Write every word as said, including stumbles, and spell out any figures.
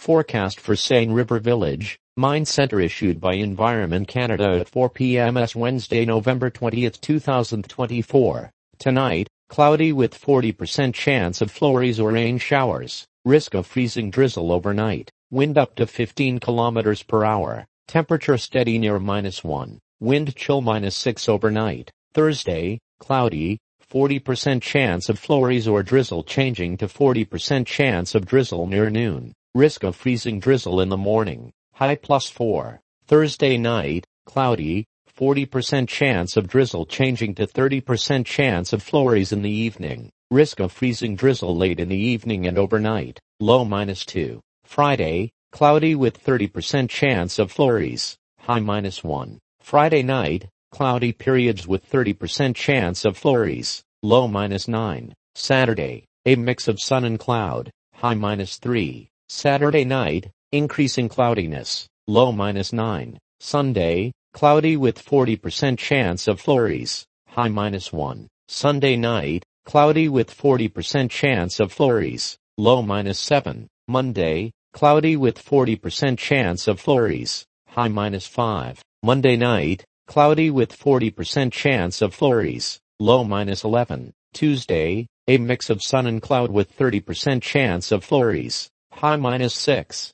Forecast for Seine River Village, Mine Center issued by Environment Canada at four p m Wednesday, November twentieth, two thousand twenty-four. Tonight, cloudy with forty percent chance of flurries or rain showers. Risk of freezing drizzle overnight. Wind up to fifteen kilometers per hour. Temperature steady near minus one. Wind chill minus six overnight. Thursday, cloudy, forty percent chance of flurries or drizzle changing to forty percent chance of drizzle near noon. Risk of freezing drizzle in the morning. High plus four. Thursday night, cloudy, forty percent chance of drizzle changing to thirty percent chance of flurries in the evening. Risk of freezing drizzle late in the evening and overnight. Low minus two. Friday, cloudy with thirty percent chance of flurries. High minus one. Friday night, cloudy periods with thirty percent chance of flurries. Low minus nine. Saturday, a mix of sun and cloud. High minus three. Saturday night, increasing cloudiness. Low minus nine. Sunday, cloudy with forty percent chance of flurries. High minus one. Sunday night, cloudy with forty percent chance of flurries. Low minus seven. Monday, cloudy with forty percent chance of flurries. High minus five. Monday night, cloudy with forty percent chance of flurries. Low minus eleven. Tuesday, a mix of sun and cloud with thirty percent chance of flurries. High minus six.